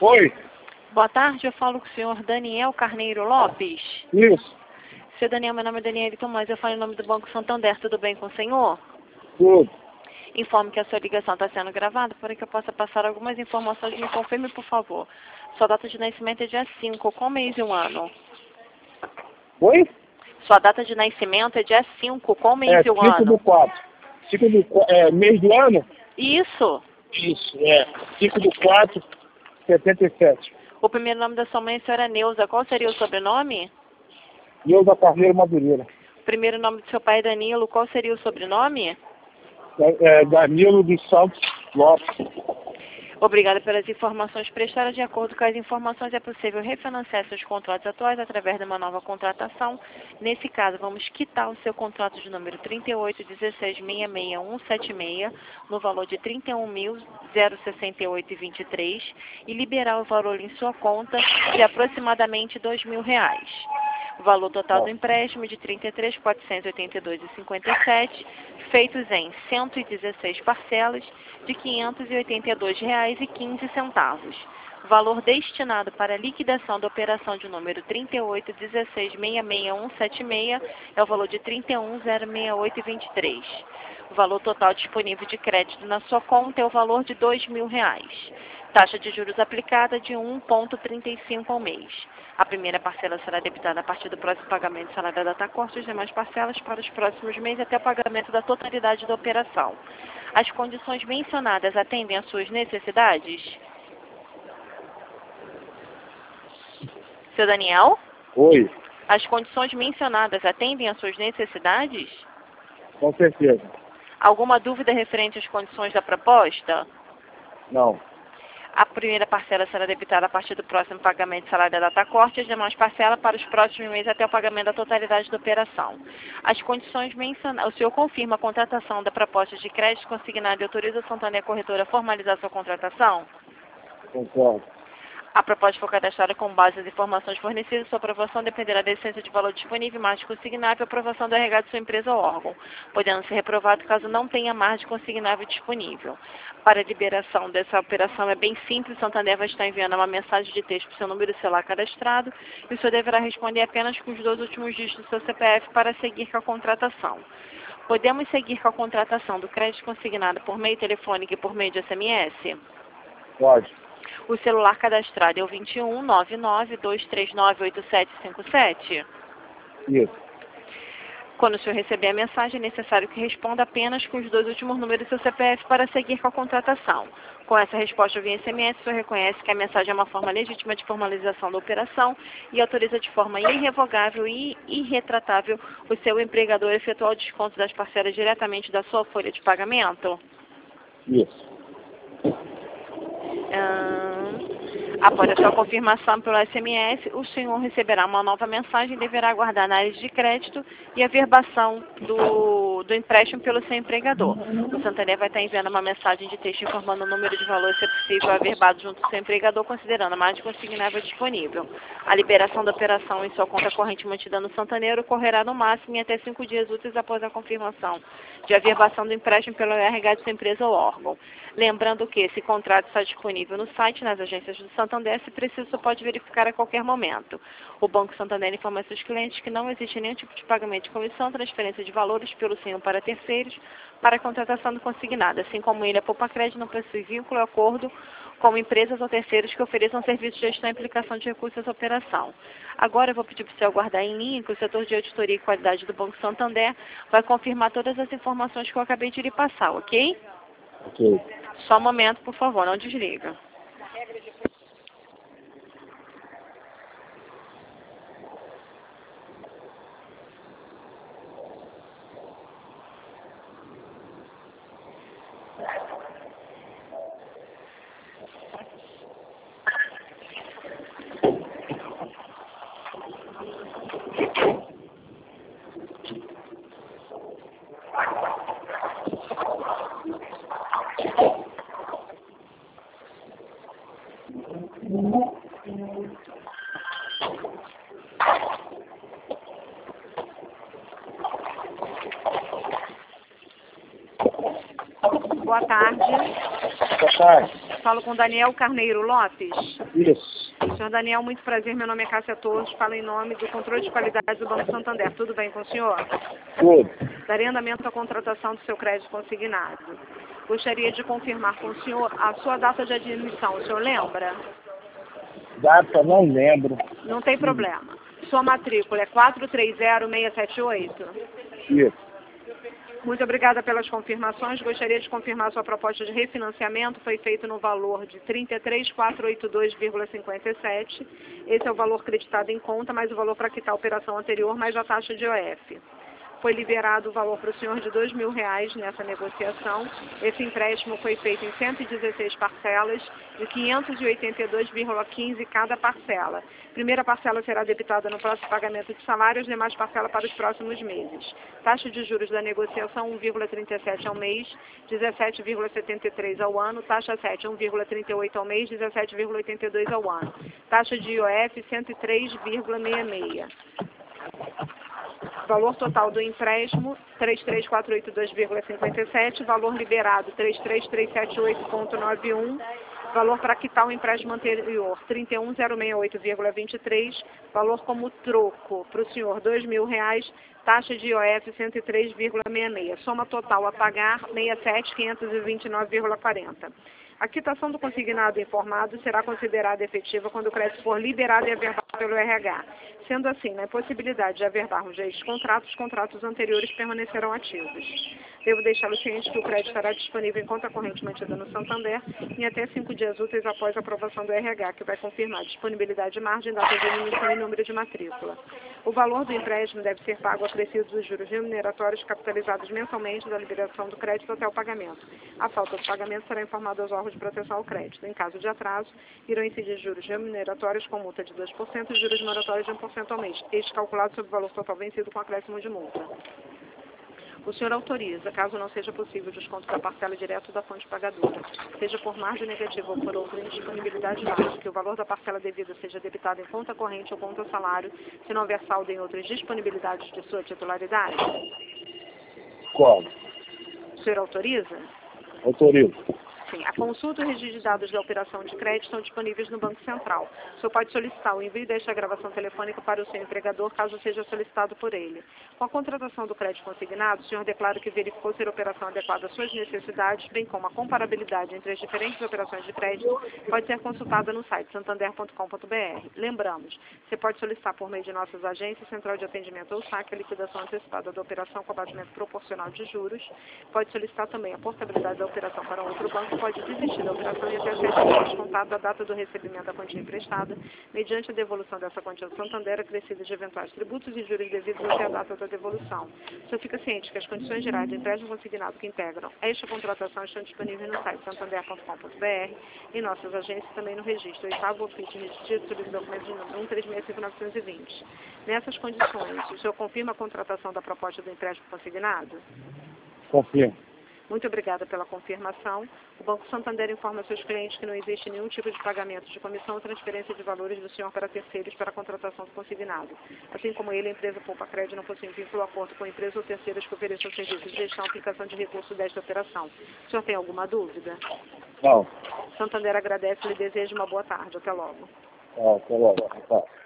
Oi, Boa tarde, eu falo com o senhor Daniel Carneiro Lopes. isso, Seu Daniel, meu nome é Daniel Tomás, eu falo em nome do Banco Santander, tudo bem com o senhor? tudo. Informe que a sua ligação está sendo gravada para que eu possa passar algumas informações. Me confirme, por favor. Sua data de nascimento é dia 5, qual mês e o ano? Oi? Sua data de nascimento é dia 5, qual mês e o 5 do ano? 4. 5 do 4, mês do ano? Isso. Isso, 5 do 4, 77. O primeiro nome da sua mãe é a senhora Neuza, qual seria o sobrenome? Neuza Carneiro Madureira. O primeiro nome do seu pai é Danilo, qual seria o sobrenome? Danilo dos Santos Lopes. Obrigada pelas informações prestadas. De acordo com as informações, é possível refinanciar seus contratos atuais através de uma nova contratação. Nesse caso, vamos quitar o seu contrato de número 3816666176 no valor de R$ 31.068,23 e liberar o valor em sua conta de aproximadamente R$ 2.000. O valor total do empréstimo de R$ 33.482,57, feitos em 116 parcelas de R$ 582,15. Valor destinado para a liquidação da operação de número 3816666176 é o valor de R$ 31.068,23. O valor total disponível de crédito na sua conta é o valor de R$ 2.000. Taxa de juros aplicada de 1,35 ao mês. A primeira parcela será debitada a partir do próximo pagamento do salário da data corte, as demais parcelas para os próximos meses até o pagamento da totalidade da operação. As condições mencionadas atendem às suas necessidades? Seu Daniel? Oi, As condições mencionadas atendem às suas necessidades? com certeza. Alguma dúvida referente às condições da proposta? Não. A primeira parcela será debitada a partir do próximo pagamento do salário da data corte e as demais parcelas para os próximos meses até o pagamento da totalidade da operação. As condições mencionadas, o senhor confirma a contratação da proposta de crédito consignado e autoriza a Santander Corretora a formalizar sua contratação? Concordo. A proposta foi cadastrada com base nas informações fornecidas. Sua aprovação dependerá da essência de valor disponível, margem consignável e aprovação do RH de sua empresa ou órgão, podendo ser reprovado caso não tenha margem consignável disponível. Para a liberação dessa operação é bem simples. O Santander vai estar enviando uma mensagem de texto para o seu número celular cadastrado e o senhor deverá responder apenas com os 2 últimos dígitos do seu CPF para seguir com a contratação. Podemos seguir com a contratação do crédito consignado por meio telefônico e por meio de SMS? Pode. O celular cadastrado é o 21 99 239 8757. Isso. Quando o senhor receber a mensagem, é necessário que responda apenas com os 2 últimos números do seu CPF para seguir com a contratação. Com essa resposta via SMS, o senhor reconhece que a mensagem é uma forma legítima de formalização da operação e autoriza de forma irrevogável e irretratável o seu empregador a efetuar o desconto das parcelas diretamente da sua folha de pagamento? Isso. Após a sua confirmação pelo SMS, o senhor receberá uma nova mensagem e deverá aguardar a análise de crédito e a verbação do empréstimo pelo seu empregador. O Santander vai estar enviando uma mensagem de texto informando o número de valor, se é possível, averbado junto ao seu empregador, considerando a margem consignável disponível. A liberação da operação em sua conta corrente mantida no Santander ocorrerá no máximo em até 5 dias úteis após a confirmação de averbação do empréstimo pelo RH de sua empresa ou órgão. Lembrando que esse contrato está disponível no site, nas agências do Santander, se preciso, pode verificar a qualquer momento. O Banco Santander informa a seus clientes que não existe nenhum tipo de pagamento de comissão, transferência de valores pelo senhor para terceiros, para a contratação do consignado, assim como ele, a Poupa Crédito, não possui vínculo ou acordo com empresas ou terceiros que ofereçam serviços de gestão e aplicação de recursos à operação. Agora eu vou pedir para o senhor aguardar em linha, que o setor de auditoria e qualidade do Banco Santander vai confirmar todas as informações que eu acabei de lhe passar, ok? Ok. Só um momento, por favor, não desliga. Boa tarde. Boa tarde. Falo com Daniel Carneiro Lopes. Isso. Senhor Daniel, muito prazer. Meu nome é Cássia Torres. Falo em nome do controle de qualidade do Banco Santander. Tudo bem com o senhor? Tudo. Darei andamento à contratação do seu crédito consignado. Gostaria de confirmar com o senhor a sua data de admissão. O senhor lembra? Data, não lembro. Não tem problema. Sua matrícula é 430678? Isso. Muito obrigada pelas confirmações. Gostaria de confirmar sua proposta de refinanciamento. Foi feito no valor de 33.482,57. Esse é o valor creditado em conta, mais o valor para quitar a operação anterior, mais a taxa de IOF. Foi liberado o valor para o senhor de R$2.000 nessa negociação. Esse empréstimo foi feito em 116 parcelas de 582,15 cada parcela. Primeira parcela será debitada no próximo pagamento de salário, as demais parcelas para os próximos meses. Taxa de juros da negociação 1,37 ao mês, 17,73 ao ano. Taxa 7, 1,38 ao mês, 17,82 ao ano. Taxa de IOF 103,66. Valor total do empréstimo, 33.482,57. Valor liberado, 33.378,91. Valor para quitar o empréstimo anterior, 31.068,23. Valor como troco para o senhor, R$2.000. Taxa de IOF, 103,66. Soma total a pagar, 67.529,40. A quitação do consignado informado será considerada efetiva quando o crédito for liberado e averbado pelo RH. Sendo assim, na impossibilidade de averbarmos estes contratos, os contratos anteriores permanecerão ativos. Devo deixá-lo ciente que o crédito estará disponível em conta corrente mantida no Santander em até 5 dias úteis após a aprovação do RH, que vai confirmar disponibilidade de margem, data de emissão e número de matrícula. O valor do empréstimo deve ser pago acrescido dos juros remuneratórios capitalizados mensalmente da liberação do crédito até o pagamento. A falta do pagamento será informada aos órgãos de proteção ao crédito. Em caso de atraso, irão incidir juros remuneratórios com multa de 2% e juros moratórios de 1% ao mês, este calculado sobre o valor total vencido com acréscimo de multa. O senhor autoriza, caso não seja possível o desconto da parcela direto da fonte pagadora, seja por margem negativa ou por outra indisponibilidade baixa, que o valor da parcela devida seja debitado em conta corrente ou conta salário, se não houver saldo em outras disponibilidades de sua titularidade? Como? O senhor autoriza? Autorizo. Sim, a consulta e o registro de dados da operação de crédito estão disponíveis no Banco Central. O senhor pode solicitar o envio desta gravação telefônica para o seu empregador, caso seja solicitado por ele. Com a contratação do crédito consignado, o senhor declara que verificou ser a operação adequada às suas necessidades, bem como a comparabilidade entre as diferentes operações de crédito, pode ser consultada no site santander.com.br. Lembramos, você pode solicitar por meio de nossas agências, central de atendimento ou saque, a liquidação antecipada da operação com abatimento proporcional de juros. Pode solicitar também a portabilidade da operação para outro banco, pode desistir da operação e até 7 dias contado da data do recebimento da quantia emprestada, mediante a devolução dessa quantia do Santander acrescida de eventuais tributos e juros devidos até a data da devolução. O senhor fica ciente que as condições gerais de empréstimo consignado que integram esta contratação estão disponíveis no site santander.com.br, em nossas agências e também no registro 8º ofício de título de documentos de número 1365920. Nessas condições, o senhor confirma a contratação da proposta do empréstimo consignado? Confirmo. Muito obrigada pela confirmação. O Banco Santander informa seus clientes que não existe nenhum tipo de pagamento de comissão ou transferência de valores do senhor para terceiros para a contratação do consignado. Assim como ele, a empresa Poupa Crédito não possui vínculo ou acordo com empresas ou terceiras que ofereçam serviços de gestão e aplicação de recursos desta operação. O senhor tem alguma dúvida? Não. Santander agradece e lhe deseja uma boa tarde. Até logo. Até logo. Tá.